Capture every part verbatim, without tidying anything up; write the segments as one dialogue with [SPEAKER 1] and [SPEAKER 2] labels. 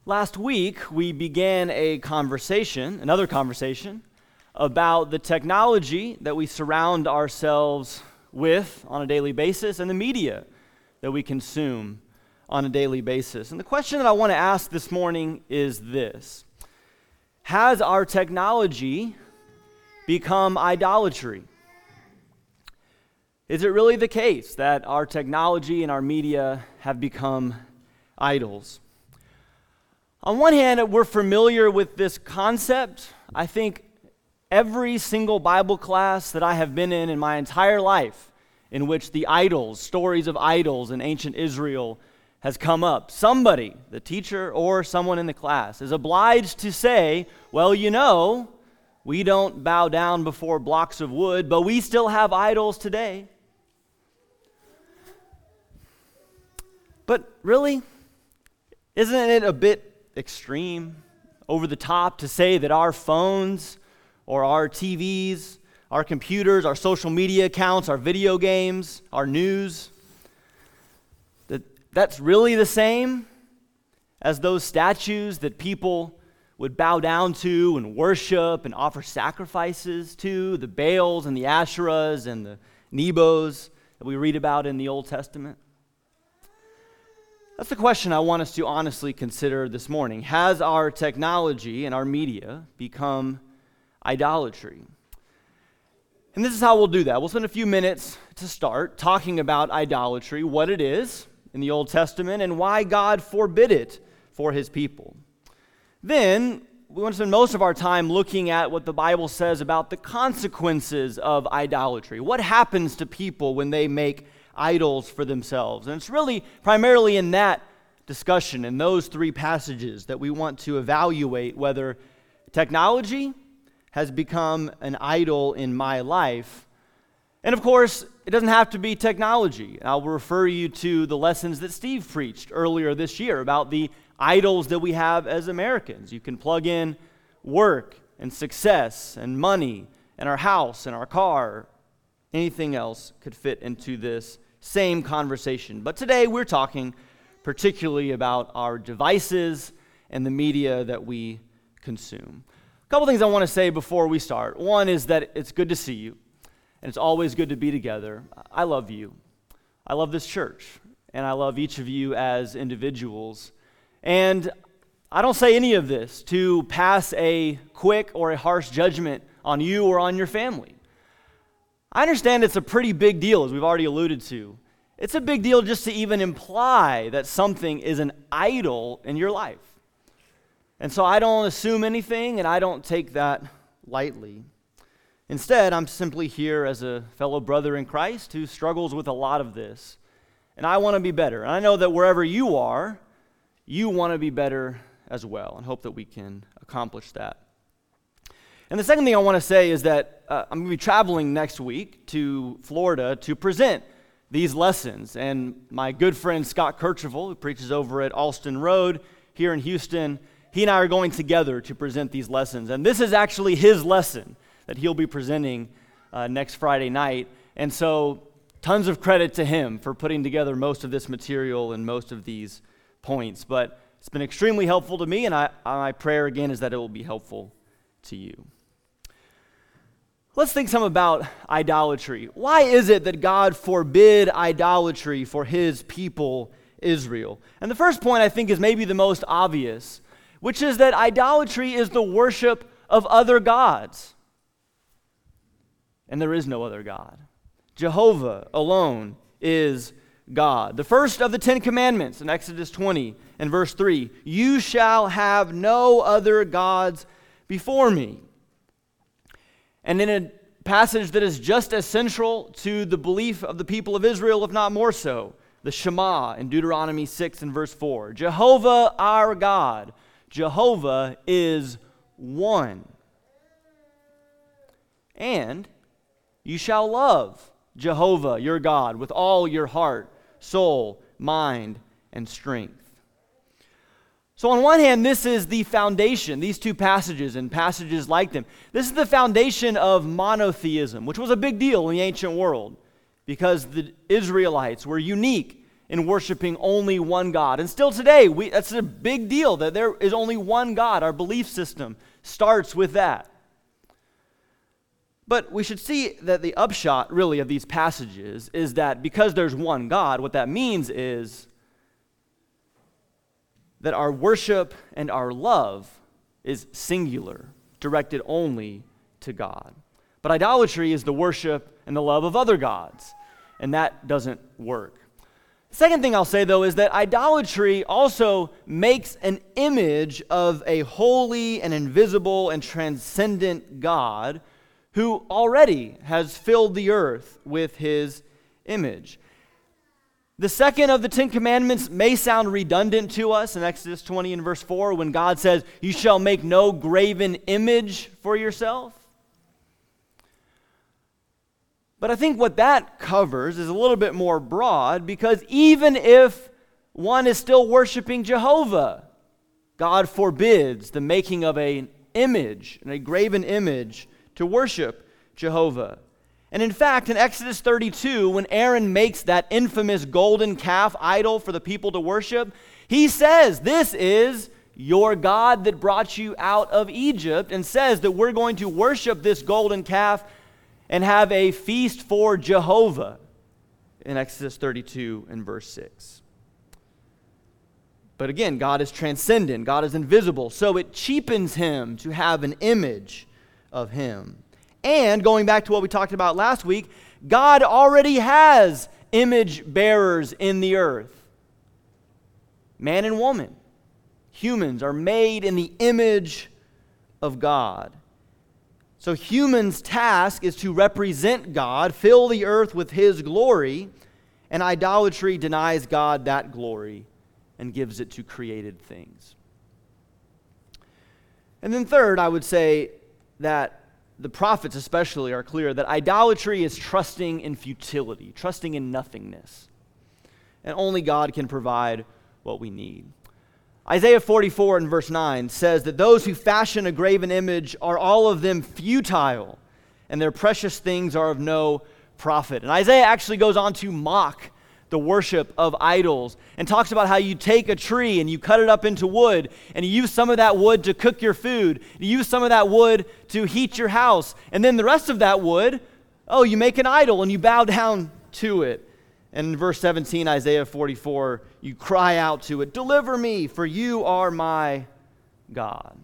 [SPEAKER 1] Last week, we began a conversation, another conversation, about the technology that we surround ourselves with on a daily basis and the media that we consume on a daily basis. And the question that I want to ask this morning is this: has our technology become idolatry? Is it really the case that our technology and our media have become idols? On one hand, we're familiar with this concept. I think every single Bible class that I have been in in my entire life, in which the idols, stories of idols in ancient Israel has come up, somebody, the teacher or someone in the class, is obliged to say, well, you know, we don't bow down before blocks of wood, but we still have idols today. But really, isn't it a bit extreme, over the top, to say that our phones or our T Vs, our computers, our social media accounts, our video games, our news, that that's really the same as those statues that people would bow down to and worship and offer sacrifices to, the Baals and the Asherahs and the Nebos that we read about in the Old Testament? That's the question I want us to honestly consider this morning. Has our technology and our media become idolatry? And this is how we'll do that. We'll spend a few minutes to start talking about idolatry, what it is in the Old Testament, and why God forbid it for his people. Then, we want to spend most of our time looking at what the Bible says about the consequences of idolatry. What happens to people when they make idols for themselves? And it's really primarily in that discussion, in those three passages, that we want to evaluate whether technology has become an idol in my life. And of course, it doesn't have to be technology. I'll refer you to the lessons that Steve preached earlier this year about the idols that we have as Americans. You can plug in work and success and money and our house and our car. Anything else could fit into this same conversation. But today we're talking particularly about our devices and the media that we consume. A couple things I want to say before we start. One is that it's good to see you, and it's always good to be together. I love you. I love this church, and I love each of you as individuals. And I don't say any of this to pass a quick or a harsh judgment on you or on your family. I understand it's a pretty big deal, as we've already alluded to. It's a big deal just to even imply that something is an idol in your life. And so I don't assume anything, and I don't take that lightly. Instead, I'm simply here as a fellow brother in Christ who struggles with a lot of this. And I want to be better. And I know that wherever you are, you want to be better as well, and hope that we can accomplish that. And the second thing I want to say is that uh, I'm going to be traveling next week to Florida to present these lessons. And my good friend Scott Kirchhoff, who preaches over at Alston Road here in Houston, he and I are going together to present these lessons. And this is actually his lesson that he'll be presenting uh, next Friday night. And so tons of credit to him for putting together most of this material and most of these points. But it's been extremely helpful to me, and I, my prayer again is that it will be helpful to you. Let's think some about idolatry. Why is it that God forbid idolatry for his people, Israel? And the first point, I think, is maybe the most obvious, which is that idolatry is the worship of other gods. And there is no other God. Jehovah alone is God. The first of the Ten Commandments in Exodus twenty and verse three, you shall have no other gods before me. And in a passage that is just as central to the belief of the people of Israel, if not more so, the Shema in Deuteronomy six and verse four. Jehovah our God, Jehovah is one. And you shall love Jehovah your God with all your heart, soul, mind, and strength. So on one hand, this is the foundation, these two passages and passages like them. This is the foundation of monotheism, which was a big deal in the ancient world because the Israelites were unique in worshiping only one God. And still today, we, that's a big deal that there is only one God. Our belief system starts with that. But we should see that the upshot, really, of these passages is that because there's one God, what that means is that our worship and our love is singular, directed only to God. But idolatry is the worship and the love of other gods, and that doesn't work. The second thing I'll say, though, is that idolatry also makes an image of a holy and invisible and transcendent God who already has filled the earth with his image. The second of the Ten Commandments may sound redundant to us in Exodus twenty and verse four when God says, "You shall make no graven image for yourself." But I think what that covers is a little bit more broad, because even if one is still worshiping Jehovah, God forbids the making of an image, a graven image, to worship Jehovah. And in fact, in Exodus thirty-two, when Aaron makes that infamous golden calf idol for the people to worship, he says, "This is your God that brought you out of Egypt," and says that we're going to worship this golden calf and have a feast for Jehovah in Exodus thirty-two and verse six. But again, God is transcendent, God is invisible, so it cheapens him to have an image of him. And going back to what we talked about last week, God already has image bearers in the earth. Man and woman. Humans are made in the image of God. So humans' task is to represent God, fill the earth with his glory, and idolatry denies God that glory and gives it to created things. And then third, I would say that the prophets especially are clear that idolatry is trusting in futility, trusting in nothingness. And only God can provide what we need. Isaiah forty-four and verse nine says that those who fashion a graven image are all of them futile, and their precious things are of no profit. And Isaiah actually goes on to mock the worship of idols and talks about how you take a tree and you cut it up into wood and you use some of that wood to cook your food. You use some of that wood to heat your house. And then the rest of that wood, oh, you make an idol and you bow down to it. And in verse seventeen, Isaiah forty-four, you cry out to it, "Deliver me, for you are my God."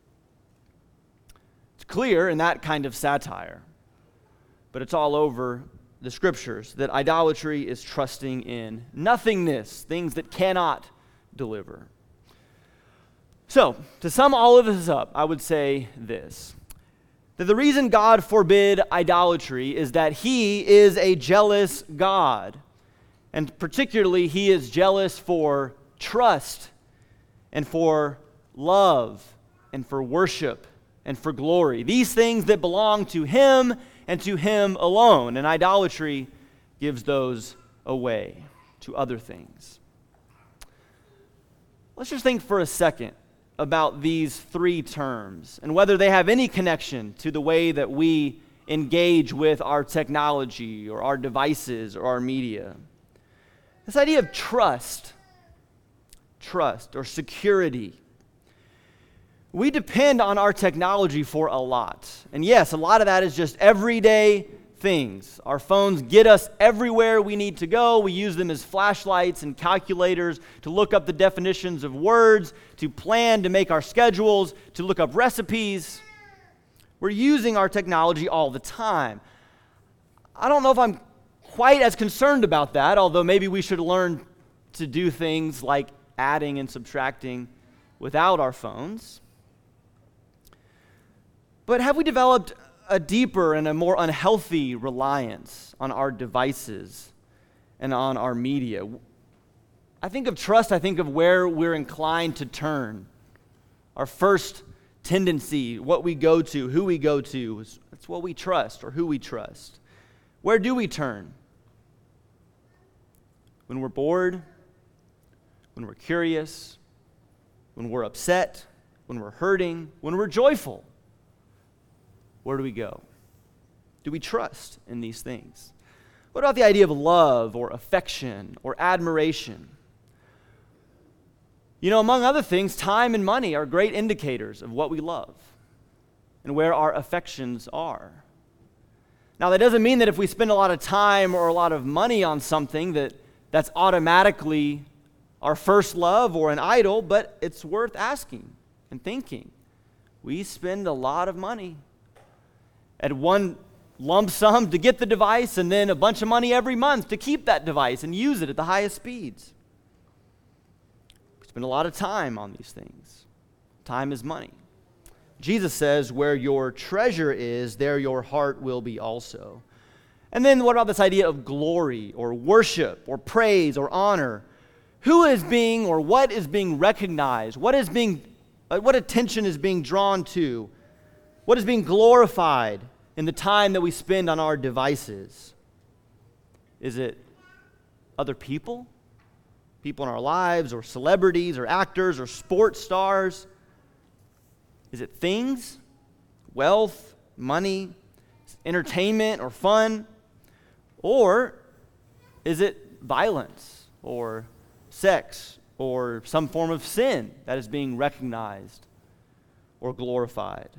[SPEAKER 1] It's clear in that kind of satire, but it's all over the scriptures that idolatry is trusting in nothingness, things that cannot deliver. So, to sum all of this up, I would say this: that the reason God forbid idolatry is that he is a jealous God. And particularly, he is jealous for trust and for love and for worship and for glory. These things that belong to him and to him alone. And idolatry gives those away to other things. Let's just think for a second about these three terms and whether they have any connection to the way that we engage with our technology or our devices or our media. This idea of trust, trust or security. We depend on our technology for a lot. And yes, a lot of that is just everyday things. Our phones get us everywhere we need to go. We use them as flashlights and calculators to look up the definitions of words, to plan, to make our schedules, to look up recipes. We're using our technology all the time. I don't know if I'm quite as concerned about that, although maybe we should learn to do things like adding and subtracting without our phones. But have we developed a deeper and a more unhealthy reliance on our devices and on our media? I think of trust, I think of where we're inclined to turn. Our first tendency, what we go to, who we go to, it's what we trust or who we trust. Where do we turn? When we're bored, when we're curious, when we're upset, when we're hurting, when we're joyful, where do we go? Do we trust in these things? What about the idea of love or affection or admiration? You know, among other things, time and money are great indicators of what we love and where our affections are. Now, that doesn't mean that if we spend a lot of time or a lot of money on something that that's automatically our first love or an idol, but it's worth asking and thinking. We spend a lot of money at one lump sum to get the device and then a bunch of money every month to keep that device and use it at the highest speeds. We spend a lot of time on these things. Time is money. Jesus says, where your treasure is, there your heart will be also. And then what about this idea of glory or worship or praise or honor? Who is being or what is being recognized? What is being, uh, what attention is being drawn to? What is being glorified in the time that we spend on our devices? Is it other people? People in our lives, or celebrities, or actors, or sports stars? Is it things, wealth, money, entertainment, or fun? Or is it violence, or sex, or some form of sin that is being recognized or glorified?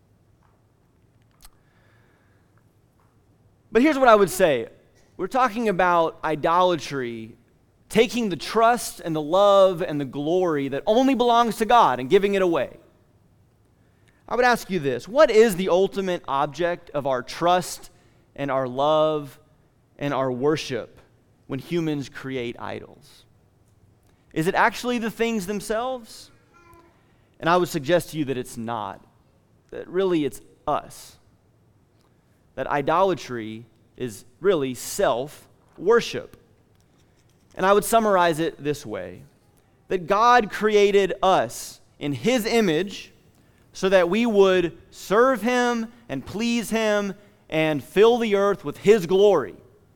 [SPEAKER 1] But here's what I would say. We're talking about idolatry, taking the trust and the love and the glory that only belongs to God and giving it away. I would ask you this: what is the ultimate object of our trust and our love and our worship when humans create idols? Is it actually the things themselves? And I would suggest to you that it's not. That really it's us. That idolatry is really self-worship. And I would summarize it this way: that God created us in His image so that we would serve Him and please Him and fill the earth with His glory.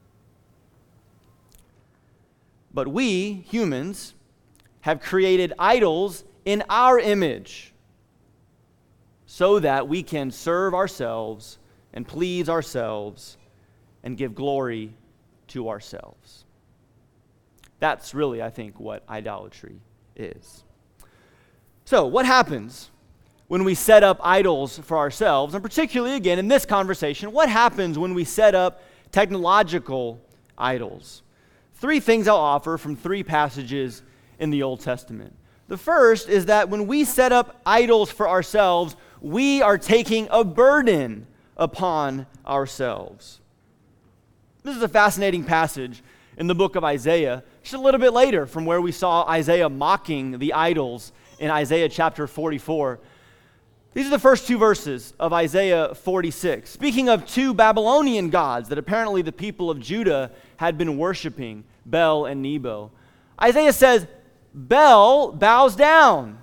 [SPEAKER 1] But we, humans, have created idols in our image so that we can serve ourselves and please ourselves and give glory to ourselves. That's really, I think, what idolatry is. So, what happens when we set up idols for ourselves? And particularly, again, in this conversation, what happens when we set up technological idols? Three things I'll offer from three passages in the Old Testament. The first is that when we set up idols for ourselves, we are taking a burden upon ourselves. This is a fascinating passage in the book of Isaiah, just a little bit later from where we saw Isaiah mocking the idols in Isaiah chapter forty-four. These are the first two verses of Isaiah forty-six, speaking of two Babylonian gods that apparently the people of Judah had been worshiping, Bel and Nebo. Isaiah says, Bel bows down,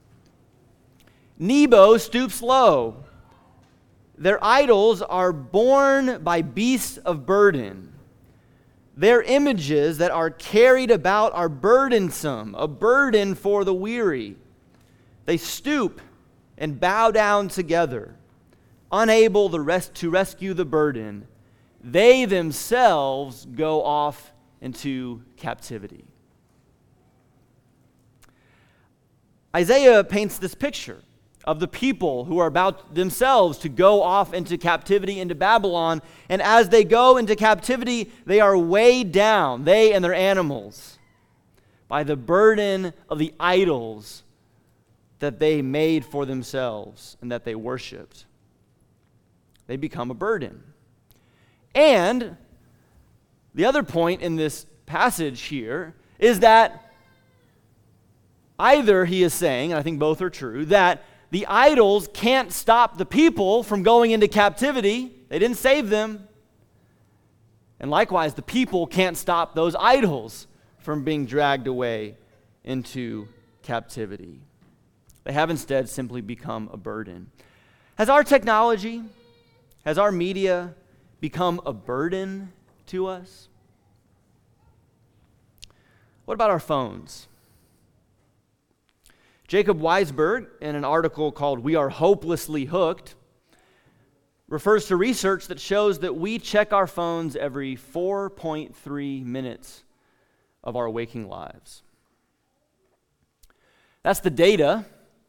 [SPEAKER 1] Nebo stoops low. Their idols are borne by beasts of burden. Their images that are carried about are burdensome, a burden for the weary. They stoop and bow down together, unable the rest to rescue the burden. They themselves go off into captivity. Isaiah paints this picture of the people who are about themselves to go off into captivity into Babylon. And as they go into captivity, they are weighed down, they and their animals, by the burden of the idols that they made for themselves and that they worshiped. They become a burden. And the other point in this passage here is that either he is saying, and I think both are true, that the idols can't stop the people from going into captivity. They didn't save them. And likewise, the people can't stop those idols from being dragged away into captivity. They have instead simply become a burden. Has our technology, has our media become a burden to us? What about our phones? Jacob Weisberg, in an article called We Are Hopelessly Hooked, refers to research that shows that we check our phones every four point three minutes of our waking lives. That's the data.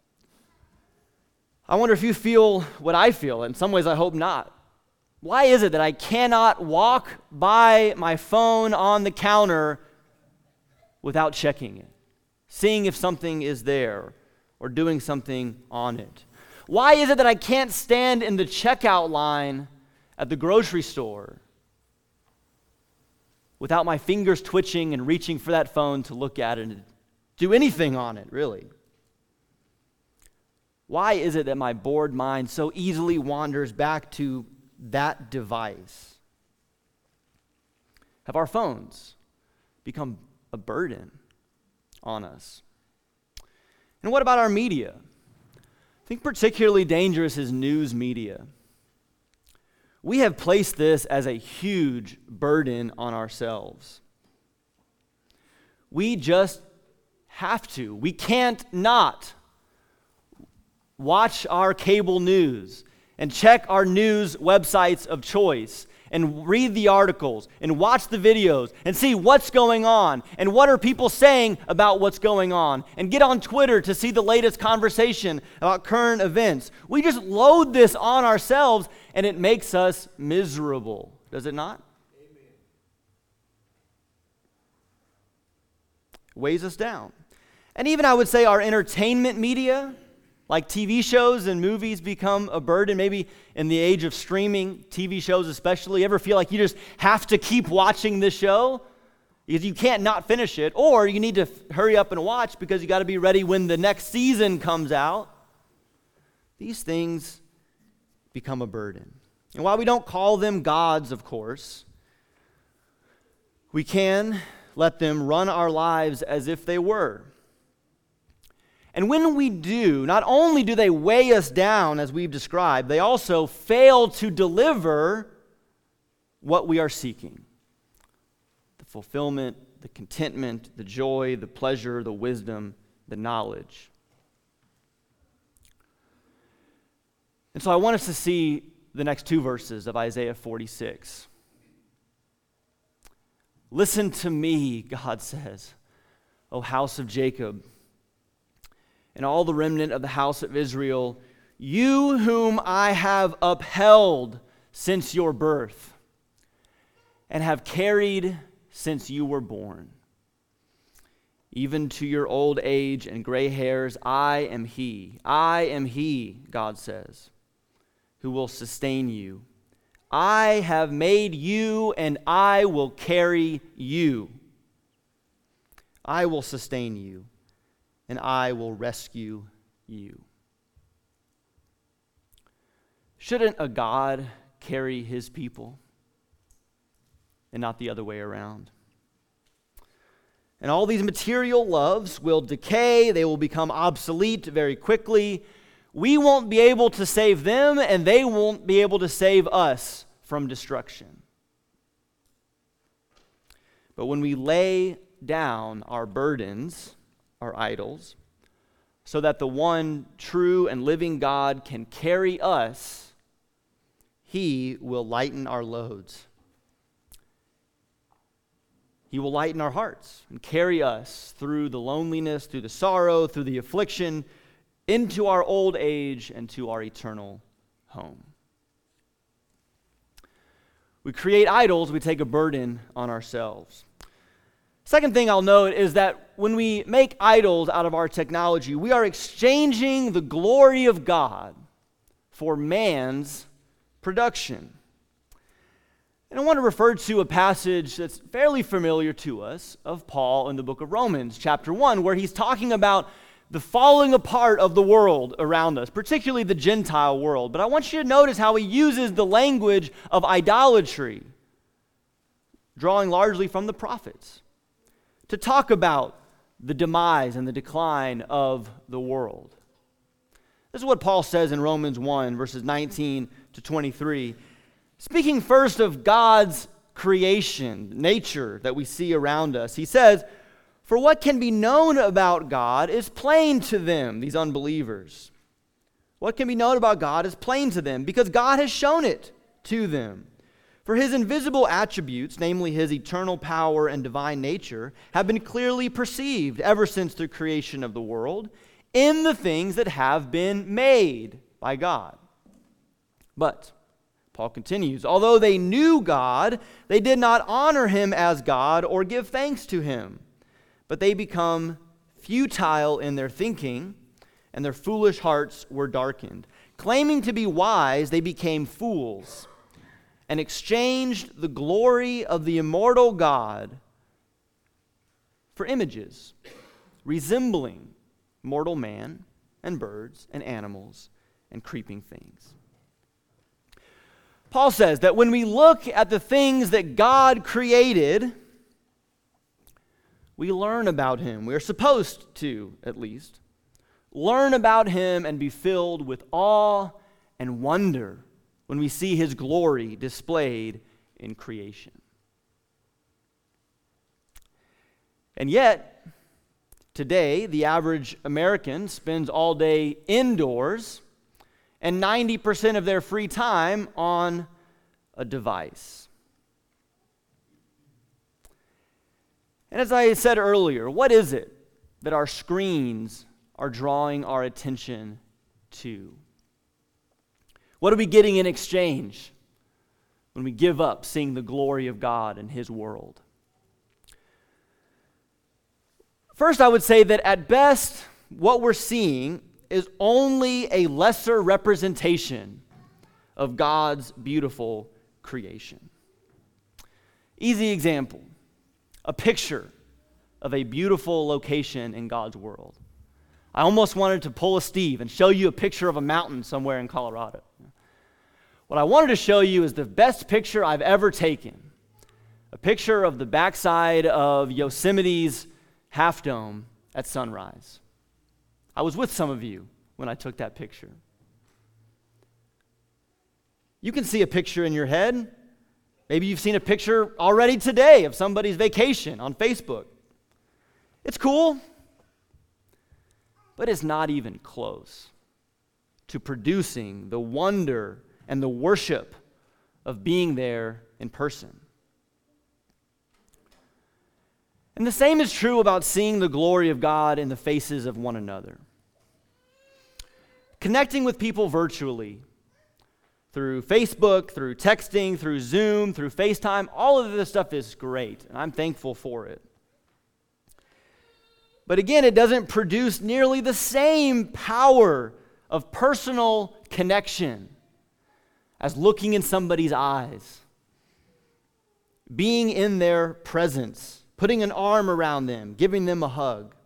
[SPEAKER 1] I wonder if you feel what I feel. In some ways, I hope not. Why is it that I cannot walk by my phone on the counter without checking it, seeing if something is there or doing something on it? Why is it that I can't stand in the checkout line at the grocery store without my fingers twitching and reaching for that phone to look at it and do anything on it, really? Why is it that my bored mind so easily wanders back to that device? Have our phones become a burden on us? And what about our media? I think particularly dangerous is news media. We have placed this as a huge burden on ourselves. We just have to. We can't not watch our cable news and check our news websites of choice and read the articles and watch the videos and see what's going on and what are people saying about what's going on and get on Twitter to see the latest conversation about current events. We just load this on ourselves and it makes us miserable, does it not? Amen. Weighs us down. And even I would say our entertainment media, like T V shows and movies, become a burden. Maybe in the age of streaming, T V shows especially. You ever feel like you just have to keep watching this show because you can't not finish it, or you need to f- hurry up and watch because you got to be ready when the next season comes out? These things become a burden. And while we don't call them gods, of course, we can let them run our lives as if they were. And when we do, not only do they weigh us down, as we've described, they also fail to deliver what we are seeking. The fulfillment, the contentment, the joy, the pleasure, the wisdom, the knowledge. And so I want us to see the next two verses of Isaiah forty-six. Listen to me, God says, O house of Jacob, and all the remnant of the house of Israel, you whom I have upheld since your birth, and have carried since you were born. Even to your old age and gray hairs, I am he. I am he, God says, who will sustain you. I have made you, and I will carry you. I will sustain you, and I will rescue you. Shouldn't a God carry his people and not the other way around? And all these material loves will decay, they will become obsolete very quickly. We won't be able to save them, and they won't be able to save us from destruction. But when we lay down our burdens, our idols, so that the one true and living God can carry us, he will lighten our loads. He will lighten our hearts and carry us through the loneliness, through the sorrow, through the affliction, into our old age and to our eternal home. We create idols, we take a burden on ourselves. Second thing I'll note is that when we make idols out of our technology, we are exchanging the glory of God for man's production. And I want to refer to a passage that's fairly familiar to us of Paul in the book of Romans, chapter one, where he's talking about the falling apart of the world around us, particularly the Gentile world. But I want you to notice how he uses the language of idolatry, drawing largely from the prophets, to talk about the demise and the decline of the world. This is what Paul says in Romans one, verses nineteen to twenty-three. Speaking first of God's creation, nature that we see around us, he says, "For what can be known about God is plain to them," these unbelievers. What can be known about God is plain to them because God has shown it to them. For his invisible attributes, namely his eternal power and divine nature, have been clearly perceived ever since the creation of the world in the things that have been made by God. But, Paul continues, although they knew God, they did not honor him as God or give thanks to him, but they become futile in their thinking, and their foolish hearts were darkened. Claiming to be wise, they became fools and exchanged the glory of the immortal God for images resembling mortal man and birds and animals and creeping things. Paul says that when we look at the things that God created, we learn about him. We are supposed to, at least, learn about him and be filled with awe and wonder when we see his glory displayed in creation. And yet, today, the average American spends all day indoors and ninety percent of their free time on a device. And as I said earlier, what is it that our screens are drawing our attention to? What are we getting in exchange when we give up seeing the glory of God in his world? First, I would say that at best, what we're seeing is only a lesser representation of God's beautiful creation. Easy example, a picture of a beautiful location in God's world. I almost wanted to pull a Steve and show you a picture of a mountain somewhere in Colorado. What I wanted to show you is the best picture I've ever taken, a picture of the backside of Yosemite's Half Dome at sunrise. I was with some of you when I took that picture. You can see a picture in your head. Maybe you've seen a picture already today of somebody's vacation on Facebook. It's cool, but it's not even close to producing the wonder and the worship of being there in person. And the same is true about seeing the glory of God in the faces of one another. Connecting with people virtually, through Facebook, through texting, through Zoom, through FaceTime, all of this stuff is great, and I'm thankful for it. But again, it doesn't produce nearly the same power of personal connection as looking in somebody's eyes, being in their presence, putting an arm around them, giving them a hug.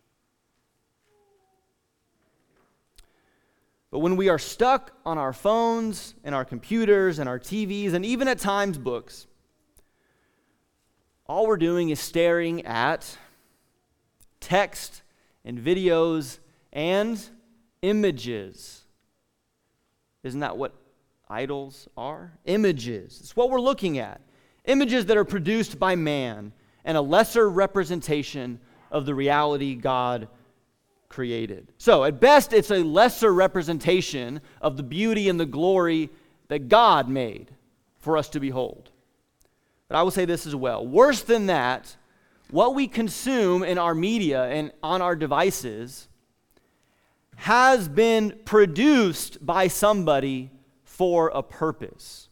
[SPEAKER 1] But when we are stuck on our phones and our computers and our T Vs and even at times books, all we're doing is staring at text and videos and images. Isn't that what idols are? Images. It's what we're looking at. Images that are produced by man and a lesser representation of the reality God created. So, at best, it's a lesser representation of the beauty and the glory that God made for us to behold. But I will say this as well. Worse than that, what we consume in our media and on our devices has been produced by somebody for a purpose.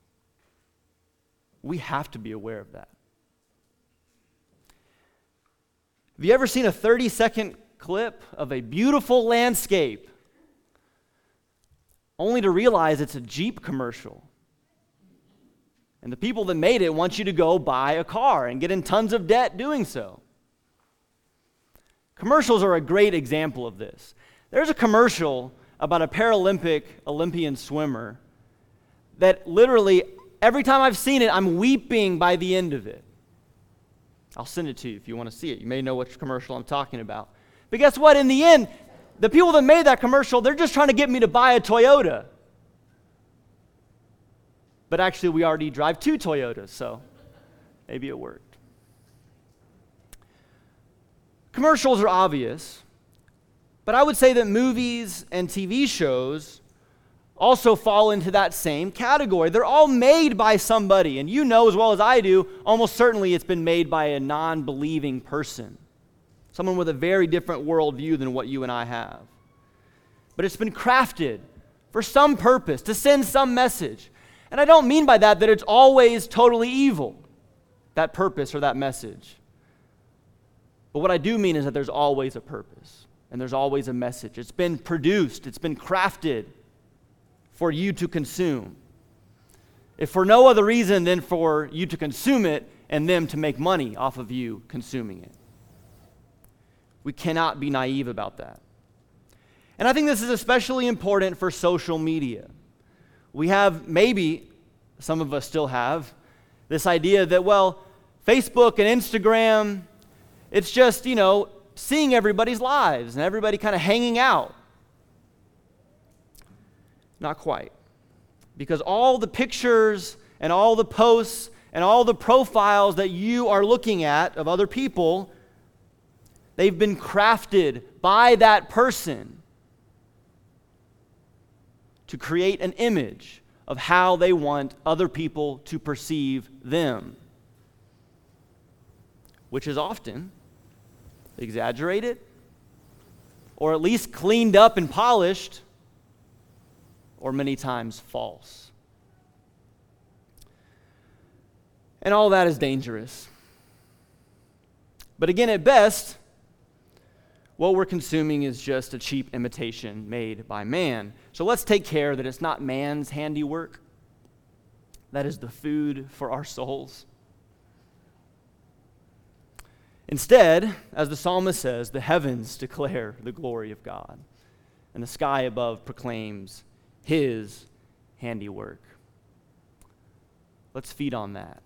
[SPEAKER 1] We have to be aware of that. Have you ever seen a thirty-second clip of a beautiful landscape only to realize it's a Jeep commercial? And the people that made it want you to go buy a car and get in tons of debt doing so. Commercials are a great example of this. There's a commercial about a Paralympic Olympian swimmer that literally, every time I've seen it, I'm weeping by the end of it. I'll send it to you if you want to see it. You may know which commercial I'm talking about. But guess what? In the end, the people that made that commercial, they're just trying to get me to buy a Toyota. But actually, we already drive two Toyotas, so maybe it worked. Commercials are obvious, But I would say that movies and T V shows also fall into that same category. They're all made by somebody, and you know as well as I do, almost certainly it's been made by a non-believing person, someone with a very different worldview than what you and I have. But it's been crafted for some purpose, to send some message. And I don't mean by that that it's always totally evil, that purpose or that message. But what I do mean is that there's always a purpose, and there's always a message. It's been produced, it's been crafted for you to consume. If for no other reason than for you to consume it and them to make money off of you consuming it. We cannot be naive about that. And I think this is especially important for social media. We have, maybe some of us still have, this idea that, well, Facebook and Instagram, it's just, you know, seeing everybody's lives and everybody kind of hanging out. Not quite. Because all the pictures and all the posts and all the profiles that you are looking at of other people, they've been crafted by that person to create an image of how they want other people to perceive them, which is often exaggerated or at least cleaned up and polished, or many times false. And all that is dangerous. But again, at best, what we're consuming is just a cheap imitation made by man. So let's take care that it's not man's handiwork. That is the food for our souls. Instead, as the psalmist says, the heavens declare the glory of God, and the sky above proclaims His handiwork. Let's feed on that.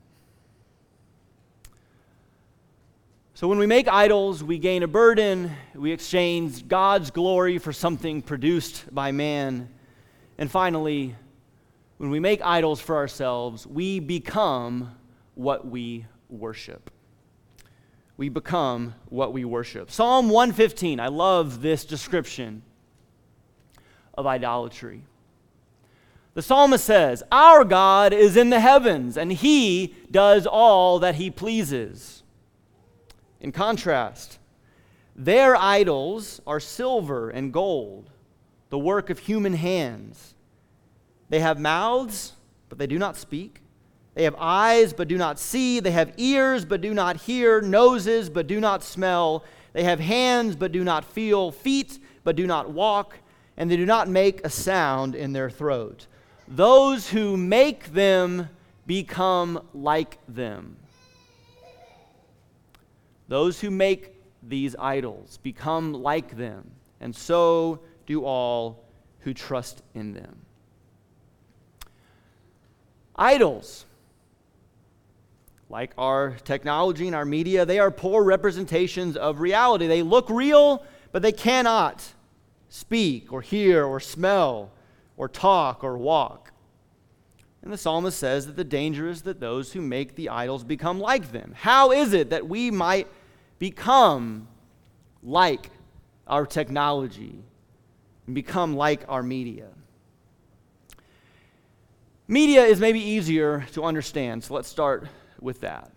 [SPEAKER 1] So when we make idols, we gain a burden, we exchange God's glory for something produced by man. And finally, when we make idols for ourselves, we become what we worship. We become what we worship. Psalm one fifteen, I love this description of idolatry. The psalmist says, "Our God is in the heavens, and He does all that He pleases." In contrast, their idols are silver and gold, the work of human hands. They have mouths, but they do not speak. They have eyes, but do not see. They have ears, but do not hear. Noses, but do not smell. They have hands, but do not feel. Feet, but do not walk. And they do not make a sound in their throat. Those who make them become like them. Those who make these idols become like them, and so do all who trust in them. Idols, like our technology and our media, they are poor representations of reality. They look real, but they cannot speak or hear or smell or talk or walk. And the psalmist says that the danger is that those who make the idols become like them. How is it that we might become like our technology and become like our media? Media is maybe easier to understand, so let's start with that.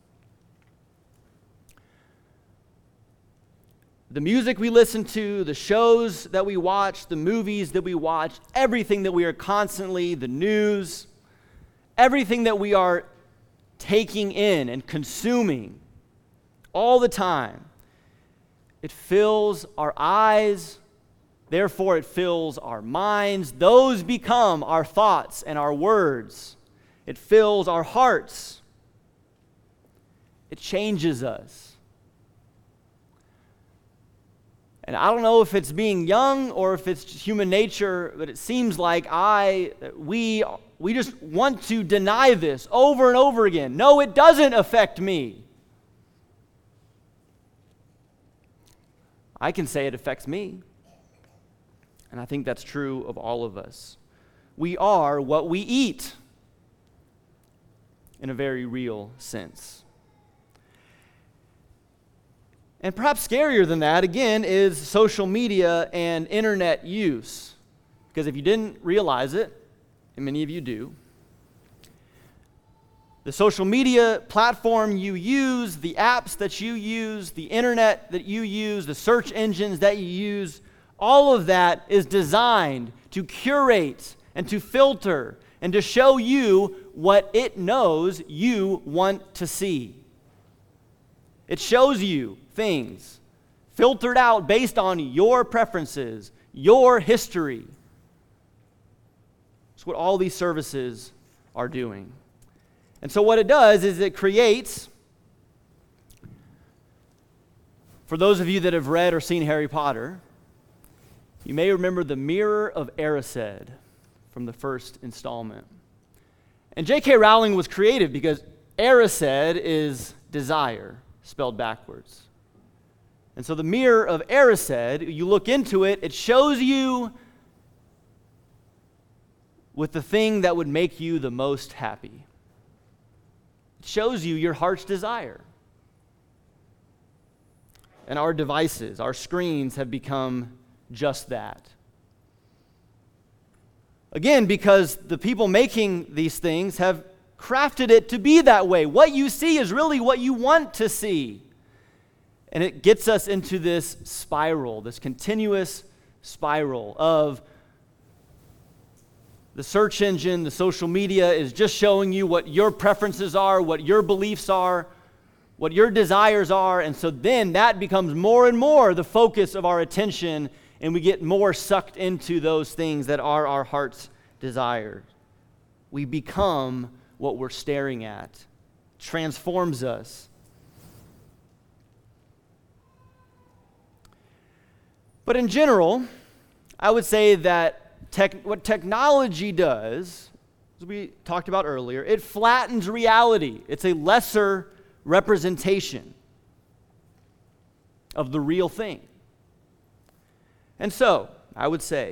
[SPEAKER 1] The music we listen to, the shows that we watch, the movies that we watch, everything that we are constantly, the news, everything that we are taking in and consuming all the time, it fills our eyes, therefore it fills our minds. Those become our thoughts and our words. It fills our hearts. It changes us. And I don't know if it's being young or if it's human nature, but it seems like I, we, we just want to deny this over and over again. No, it doesn't affect me. I can say it affects me. And I think that's true of all of us. We are what we eat in a very real sense. And perhaps scarier than that, again, is social media and internet use. Because if you didn't realize it, and many of you do, the social media platform you use, the apps that you use, the internet that you use, the search engines that you use, all of that is designed to curate and to filter and to show you what it knows you want to see. It shows you things filtered out based on your preferences, your history. That's what all these services are doing. And so what it does is it creates, for those of you that have read or seen Harry Potter, you may remember the Mirror of Erised from the first installment. And J K Rowling was creative because Erised is desire, spelled backwards. And so the Mirror of Erised, you look into it, it shows you with the thing that would make you the most happy. It shows you your heart's desire. And our devices, our screens have become just that. Again, because the people making these things have crafted it to be that way. What you see is really what you want to see. And it gets us into this spiral, this continuous spiral of the search engine, the social media is just showing you what your preferences are, what your beliefs are, what your desires are. And so then that becomes more and more the focus of our attention, and we get more sucked into those things that are our heart's desires. We become what we're staring at. It transforms us. But in general, I would say that Tech, what technology does, as we talked about earlier, it flattens reality. It's a lesser representation of the real thing. And so, I would say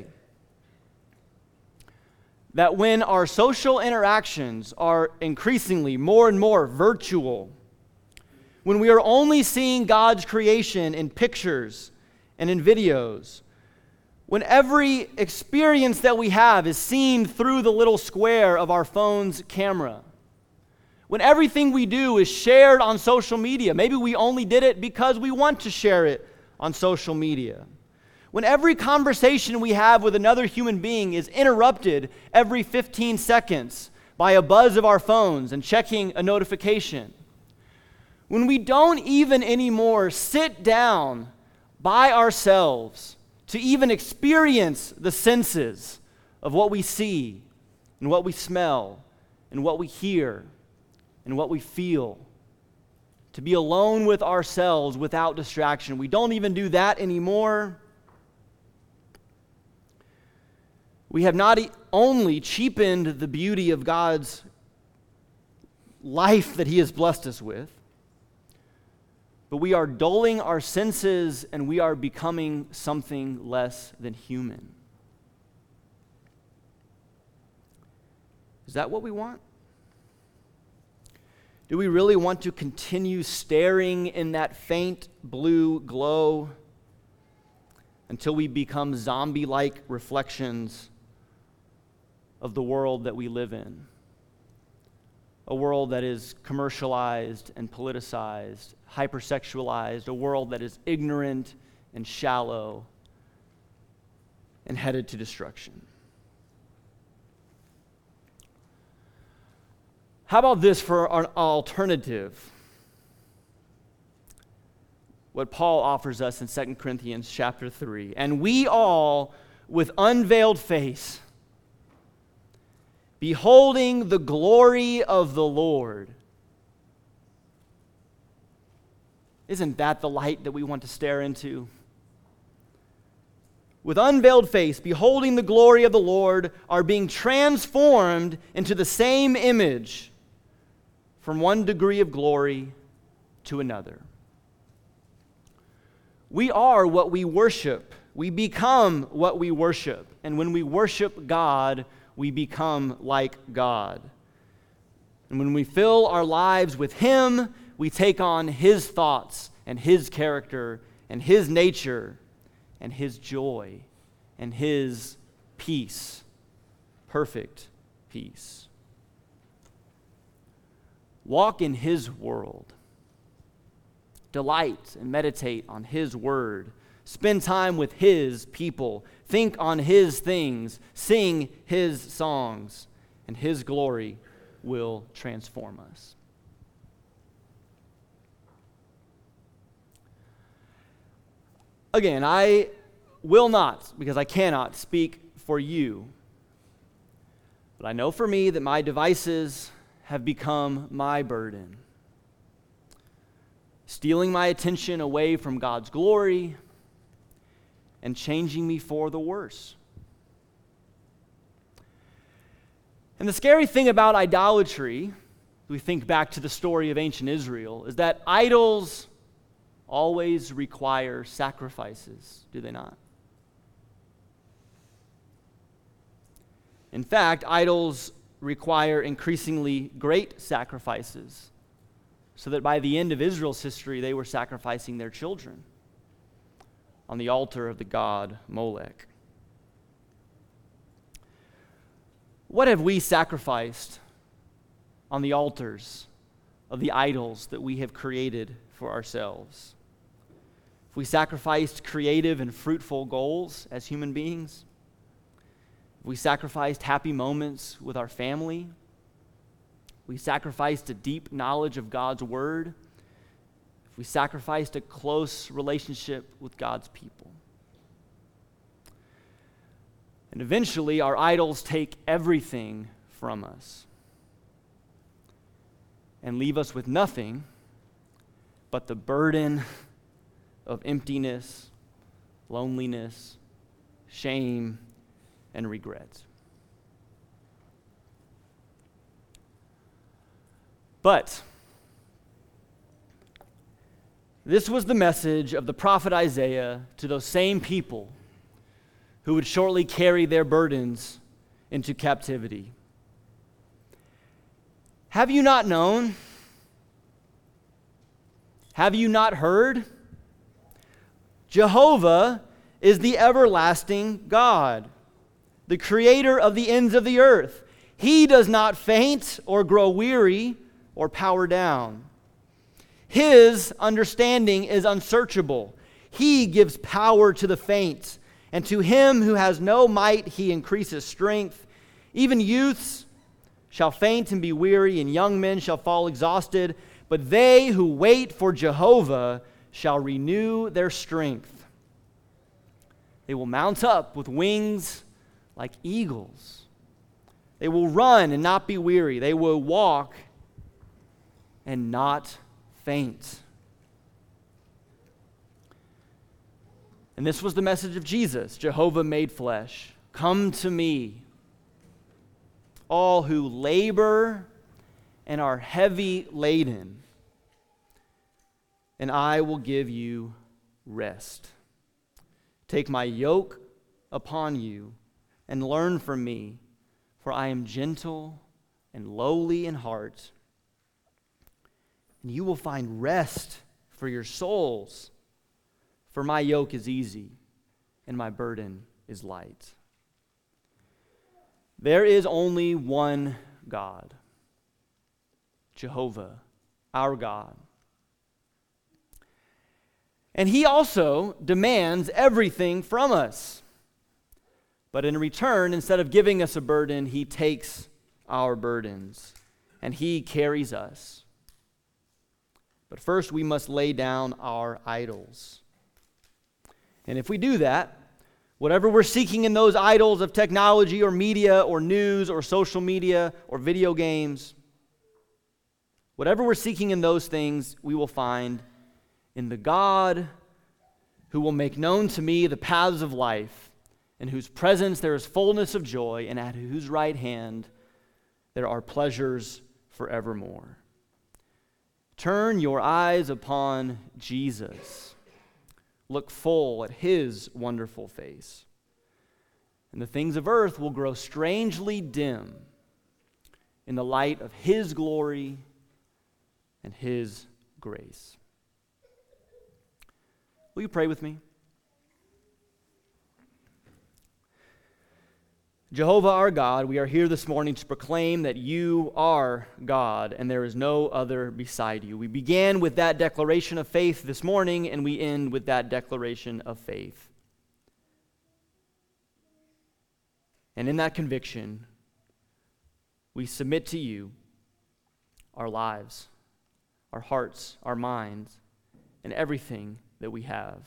[SPEAKER 1] that when our social interactions are increasingly more and more virtual, when we are only seeing God's creation in pictures and in videos, when every experience that we have is seen through the little square of our phone's camera, when everything we do is shared on social media, maybe we only did it because we want to share it on social media, when every conversation we have with another human being is interrupted every fifteen seconds by a buzz of our phones and checking a notification, when we don't even anymore sit down by ourselves to even experience the senses of what we see and what we smell and what we hear and what we feel. To be alone with ourselves without distraction. We don't even do that anymore. We have not only cheapened the beauty of God's life that He has blessed us with, but we are dulling our senses and we are becoming something less than human. Is that what we want? Do we really want to continue staring in that faint blue glow until we become zombie-like reflections of the world that we live in? A world that is commercialized and politicized, hypersexualized, a world that is ignorant and shallow and headed to destruction. How about this for an alternative? What Paul offers us in Second Corinthians chapter three. And we all, with unveiled face, beholding the glory of the Lord. Isn't that the light that we want to stare into? With unveiled face, beholding the glory of the Lord, are being transformed into the same image from one degree of glory to another. We are what we worship. We become what we worship. And when we worship God, we become like God. And when we fill our lives with Him, we take on His thoughts and His character and His nature and His joy and His peace, perfect peace. Walk in His world. Delight and meditate on His word. Spend time with His people. Think on His things. Sing His songs. And His glory will transform us. Again, I will not, because I cannot speak for you. But I know for me that my devices have become my burden, stealing my attention away from God's glory and changing me for the worse. And the scary thing about idolatry, we think back to the story of ancient Israel, is that idols always require sacrifices, do they not? In fact, idols require increasingly great sacrifices, so that by the end of Israel's history, they were sacrificing their children on the altar of the god Molech. What have we sacrificed on the altars of the idols that we have created for ourselves? If we sacrificed creative and fruitful goals as human beings, if we sacrificed happy moments with our family, we sacrificed a deep knowledge of God's word, if we sacrificed a close relationship with God's people. And eventually, our idols take everything from us and leave us with nothing but the burden of emptiness, loneliness, shame, and regret. But this was the message of the prophet Isaiah to those same people who would shortly carry their burdens into captivity. Have you not known? Have you not heard? Jehovah is the everlasting God, the creator of the ends of the earth. He does not faint or grow weary or power down. His understanding is unsearchable. He gives power to the faint, and to him who has no might he increases strength. Even youths shall faint and be weary, and young men shall fall exhausted. But they who wait for Jehovah shall renew their strength. They will mount up with wings like eagles. They will run and not be weary. They will walk and not faint. And this was the message of Jesus, Jehovah made flesh. Come to me, all who labor and are heavy laden, and I will give you rest. Take my yoke upon you and learn from me, for I am gentle and lowly in heart, and you will find rest for your souls. For my yoke is easy and my burden is light. There is only one God, Jehovah, our God. And he also demands everything from us. But in return, instead of giving us a burden, he takes our burdens and he carries us. But first, we must lay down our idols. And if we do that, whatever we're seeking in those idols of technology or media or news or social media or video games, whatever we're seeking in those things, we will find in the God who will make known to me the paths of life, in whose presence there is fullness of joy, and at whose right hand there are pleasures forevermore. Turn your eyes upon Jesus. Look full at his wonderful face, and the things of earth will grow strangely dim in the light of his glory and his grace. Will you pray with me? Jehovah our God, we are here this morning to proclaim that you are God and there is no other beside you. We began with that declaration of faith this morning and we end with that declaration of faith. And in that conviction, we submit to you our lives, our hearts, our minds, and everything that we have.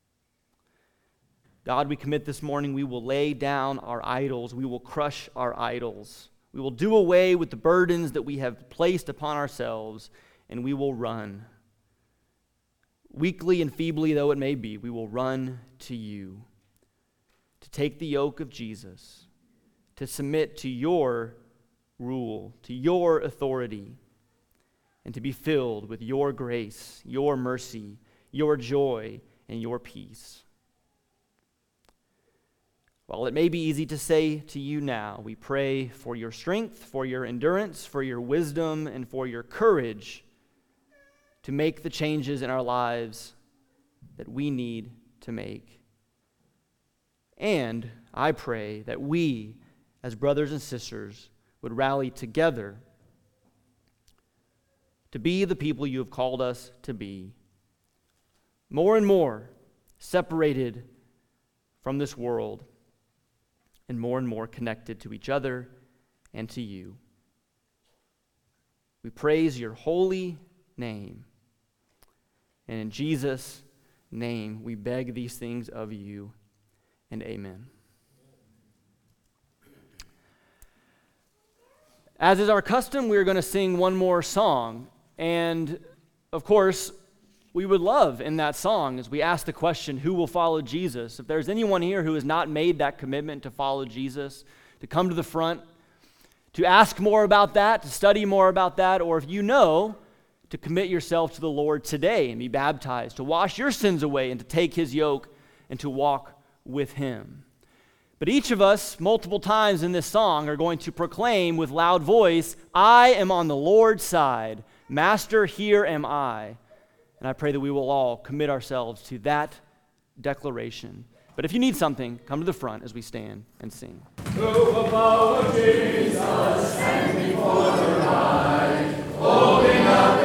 [SPEAKER 1] God, we commit this morning, we will lay down our idols. We will crush our idols. We will do away with the burdens that we have placed upon ourselves, and we will run. Weakly and feebly though it may be, we will run to you to take the yoke of Jesus, to submit to your rule, to your authority, and to be filled with your grace, your mercy, your joy, and your peace. While it may be easy to say to you now, we pray for your strength, for your endurance, for your wisdom, and for your courage to make the changes in our lives that we need to make. And I pray that we, as brothers and sisters, would rally together to be the people you have called us to be, more and more separated from this world, and more and more connected to each other and to you. We praise your holy name. And in Jesus' name, we beg these things of you, and amen. As is our custom, we are going to sing one more song. And, of course, we would love in that song, as we ask the question, who will follow Jesus? If there's anyone here who has not made that commitment to follow Jesus, to come to the front, to ask more about that, to study more about that, or if you know, to commit yourself to the Lord today and be baptized, to wash your sins away and to take his yoke and to walk with him. But each of us, multiple times in this song, are going to proclaim with loud voice, I am on the Lord's side. Master, here am I. And I pray that we will all commit ourselves to that declaration. But if you need something, come to the front as we stand and sing. Move above Jesus, stand before the light, holding up